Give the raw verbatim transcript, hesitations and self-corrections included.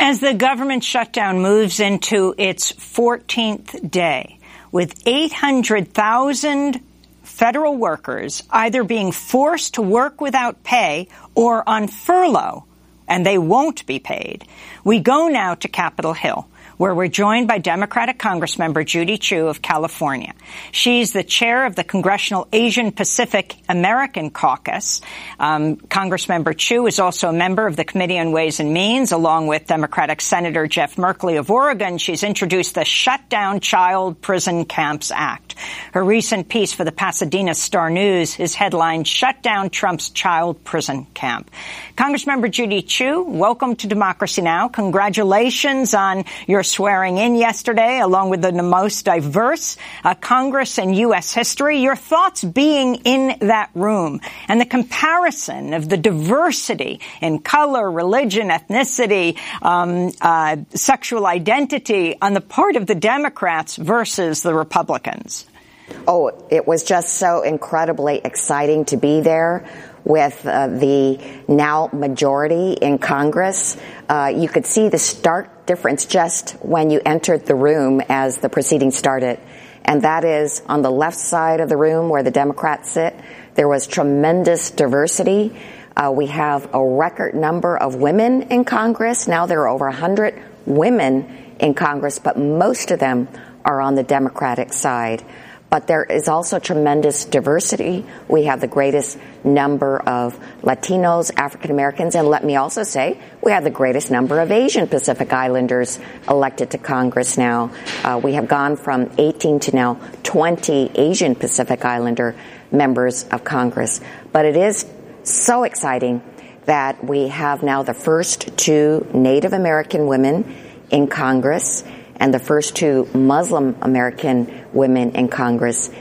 As the government shutdown moves into its fourteenth day, with eight hundred thousand federal workers either being forced to work without pay or on furlough, and they won't be paid, we go now to Capitol Hill, where we're joined by Democratic Congressmember Judy Chu of California. She's the chair of the Congressional Asian Pacific American Caucus. Um, Congressmember Chu is also a member of the Committee on Ways and Means, along with Democratic Senator Jeff Merkley of Oregon. She's introduced the Shutdown Child Prison Camps Act. Her recent piece for the Pasadena Star News is headlined, Shut Down Trump's Child Prison Camp. Congressmember Judy Chu, welcome to Democracy Now! Congratulations on your swearing in yesterday, along with the most diverse uh, Congress in U S history. Your thoughts being in that room and the comparison of the diversity in color, religion, ethnicity, um, uh, sexual identity on the part of the Democrats versus the Republicans. Oh, it was just so incredibly exciting to be there with uh, the now majority in Congress. Uh, you could see the stark difference just when you entered the room as the proceedings started. And that is on the left side of the room where the Democrats sit. There was tremendous diversity. Uh, we have a record number of women in Congress. Now there are over one hundred women in Congress, but most of them are on the Democratic side. But there is also tremendous diversity. We have the greatest number of Latinos, African Americans, and let me also say we have the greatest number of Asian Pacific Islanders elected to Congress now. Uh, we have gone from eighteen to now twenty Asian Pacific Islander members of Congress. But it is so exciting that we have now the first two Native American women in Congress and the first two Muslim American women in Congress.